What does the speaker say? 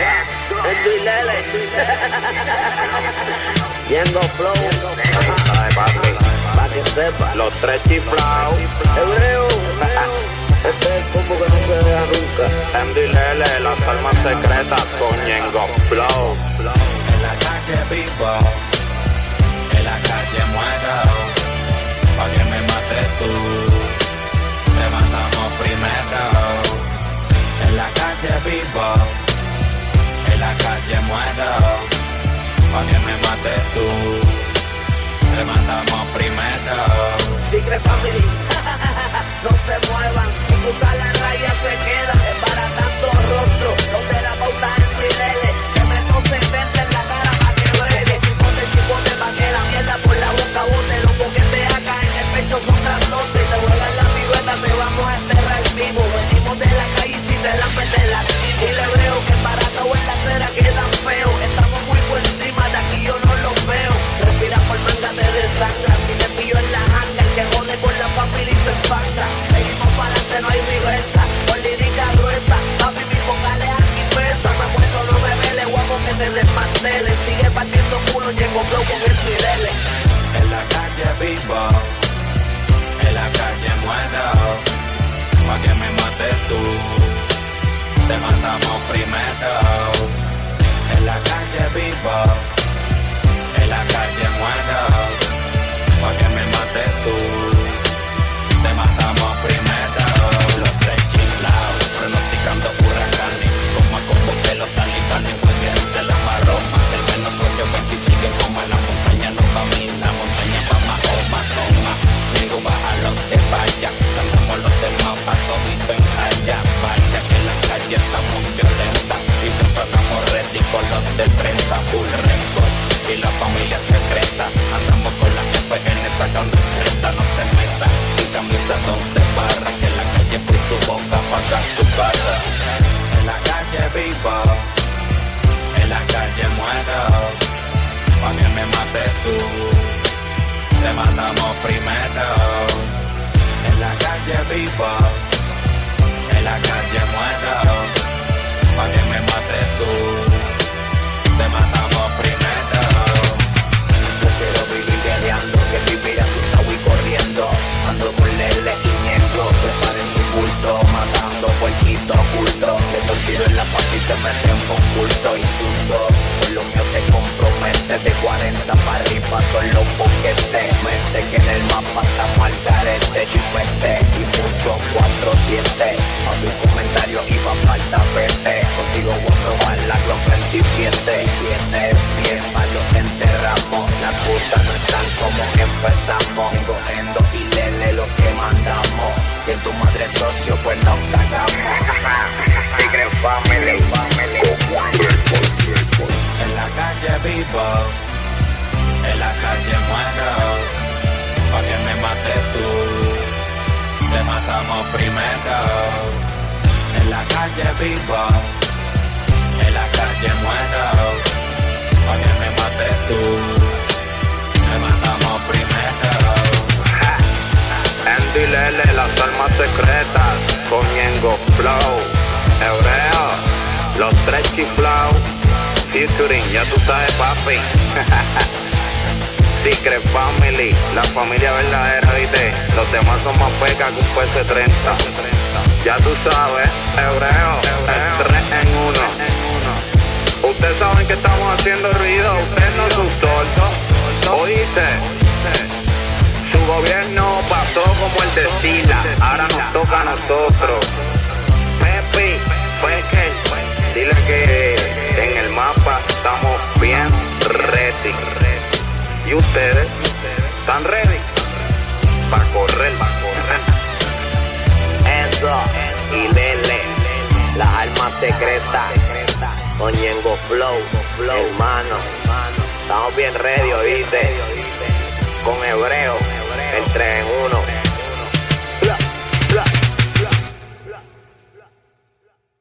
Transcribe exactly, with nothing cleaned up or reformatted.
Endo y Lele. Ñengo Flow. Pa' que sepa. Los tres chiflados. Hebreo. Este es el combo que no se deja nunca. Endo y Lele, las almas secretas con Ñengo Flow. En la calle vivo, en la calle muero, pa' que me mates tú, te matamos primero. En la calle vivo, en la calle muero, pa' que me mates tú, te matamos primero. Secret Family, no se muevan, si cruzan la raya se quedan, embaratando rostros, los de la pauta en Lele, te meto setenta en la cara pa' que brede, chipote, chipote pa' que la mierda por la boca bote, los boquetes acá en el pecho son grandosos y te juegan la pirueta, te vamos a enterrar vivo, venimos de la calle y si te la metes la y le breo que embaratado en la acera quedan feos, estamos muy por encima de aquí yo no los veo, respira por manga te desangra, si te pillo en la janga, el que jode con la familia y se enfanga, seguimos para adelante no hay reversa, con lírica gruesa, papi mis vocales aquí pesan, me muerto no me vele, guapo que te desmantele, sigue partiendo culo, llego flow con esto y lele. En la calle vivo, en la calle muero, pa' que me mates tú, te matamos primero. En la calle vivo, en la calle muero, pa' que me mates tú, te matamos primero. Los tres chiflados, pronosticando huracanes, como a combo que los talibanes jueguense la maroma, que el menos rollo veinte y siguen como en la montaña no pa' mí, la montaña pa' Mahoma, toma, digo bájalo de vaya, cantamos los del mapa todito en raya, vaya que la calle está muy violenta, y siempre estamos ready con los del treinta, full record, y la familia secreta, andamos con la F N sacando treinta, no se meta, y camisa de once barras, que en la calle por su boca paga su cara. En la calle vivo, en la calle muero, pa' que me mates tú, te matamos primero. En la calle vivo, en la calle muero, pa' que me mates tú, te matamos primero. Prefiero vivir guerreando que vivir asustado y corriendo. Ando con Lele y Ñengo, preparen su bulto, matando puerquito oculto. Le doy tiro en la pata y se meten con culto, insulto. Con lo mío te compromete, de cuarenta para arriba son los boquetes. Mete que en el mapa estamos al garete, chipete y mucho cuatro siete. A mi comentario iba pa'l tapete, contigo voy a probar la Glock veintisiete. siete pies pa' los enterramos, las cosas no están como empezamos. Tengo Endo y Lele lo que mandamos, y en tu madre socio pues nos cagamos. Secret Family, family. En la calle vivo, en la calle muero, pa' que me mates tú, te matamos primero. En la calle vivo, en la calle muero, pa' que me mates tú, te matamos primero. Endo y Lele, las almas secretas con Ñengo Flow. Hebreo, los tres chiflados. Featuring, ya tú sabes, papi. Secret Family, la familia verdadera, ¿viste? Los demás son más pecas que un P C treinta. Ya tú sabes, Hebreo, el tres en uno. Ustedes saben que estamos haciendo ruido, ustedes no son sordos. Oíste, su gobierno pasó como el de Sila, ahora nos toca a nosotros. Pepe, Peque, dile que en el mapa estamos bien ready. ¿Y ustedes están ready? Pa' correr, pa' correr. Eso, y Lele, las almas secretas, con Ñengo Flow, hermano, estamos bien ready, ¿oíste? Con Hebreo, el tres en uno.